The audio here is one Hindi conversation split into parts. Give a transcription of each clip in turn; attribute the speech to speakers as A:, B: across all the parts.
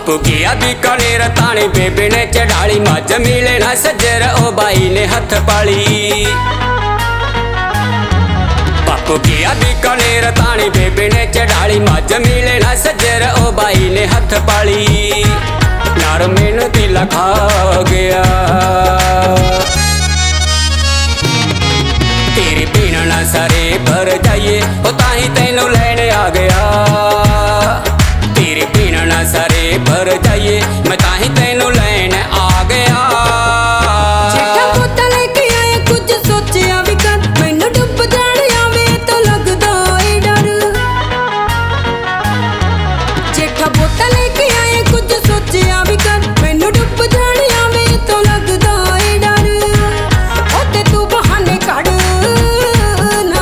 A: बापू किया बीकानेर ताणी बेबे ने चढ़ाली मज मिले ना सज्जर ओ बाई ने हथ पाली। बापू किया बीकानेर ताणी बेबे ने चढ़ाली मज मिले ना सज्जर ओ बाई ने हथ पाली। नार मैनू दिल खा गया तेरी पीना ना सारे भर जाइए ओ ताही तैनू लैने आ गया। तेरी पीना ना सारे भर जाइए मैं ताही तैनू लैने आ गया।
B: जेठा पोता लेके आया कुछ सोचिया भी कर मैनू डुब जाने आवे तो लगदा ए डर। जेठा पोता लेके आया कुछ सोचिया भी कर मैनू डुब जाने आवे तो लगदा ए डर। ओ ते तू बहाने कढ ना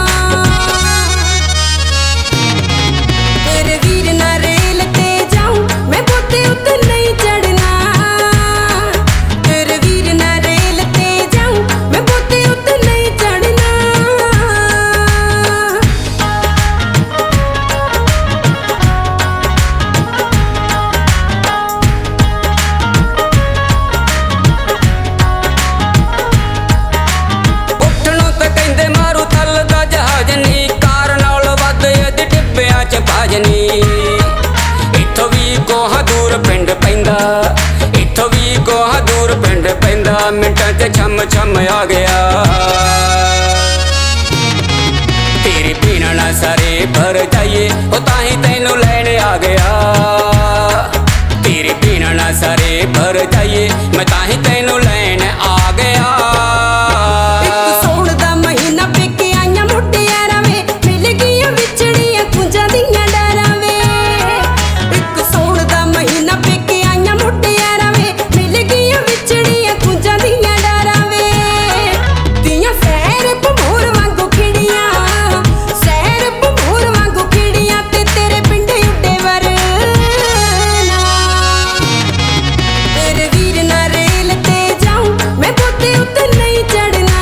B: तेरे वीर ना रेल ते जाऊं मैं बोते उते नहीं चढ़ना। तेरे वीर ना रेल ते जाऊं मैं बोते उते नहीं चढ़ना।
A: उठणों ते कहंदे मारू थल दा जहाज नी कार नाल वध अज डिब्बियां च भाजनी। इत्थों भी कोहा दूर पिंड पैंदा इत्थों भी कोहा दूर पिंड पैंदा मिंटां च छम छम आ गया। तेरी पीना ना सारे भर जाइए ओ ताही तैनू लैने आ गया। तेरी पीना ना सारे भर जाइए मैं ताही तैनू लैने आ गया।
B: एक सौण दा महीना पेके आईयां मुटियारां वे मिल गईयां विछड़ियां कुंजां दियां डारां वे। एक सौण दा महीना पेके आईयां मुटियारां वे मिल गईयां विछड़ियां कुंजां दियां डारां वे। दियां सैर भमोर वांगू खिड़ियां सैर भमोर वांगू खिड़ियां ते तेरे पिंड उड्डे वरना। तेरे वीर ना रेल ते जाऊं मैं बोते उते नहीं चढ़ना।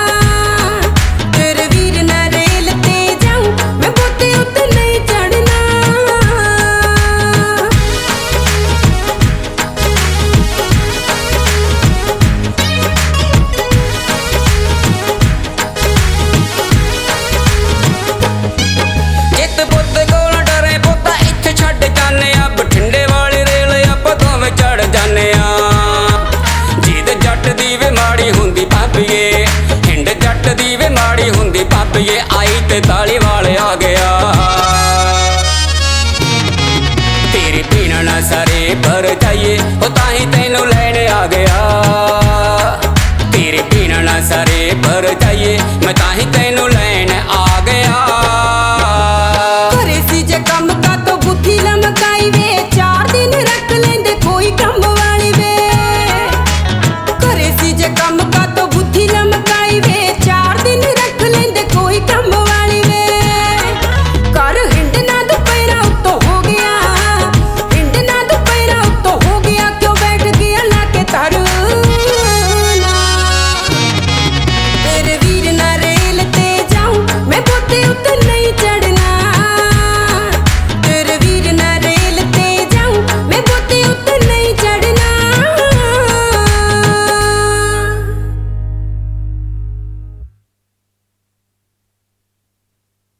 B: तेरे वीर ना रेल ते जाऊं मैं बोते उते नहीं चढ़ना।
A: जित पुत कोल डरे पुता इत्थे छड्ड जाने आ बठिंडे वाली रेल आपां दोवें चढ़ जाने आ। जिद जट दी वे माड़ी हुंदी भाबीए हिंड जट दी वे माड़ी हुंदी भाबीए आई ते ताली वाले आ गया। तेरी पीना ना सारे भर जाइए ओ ताही तैनू लैने आ गया।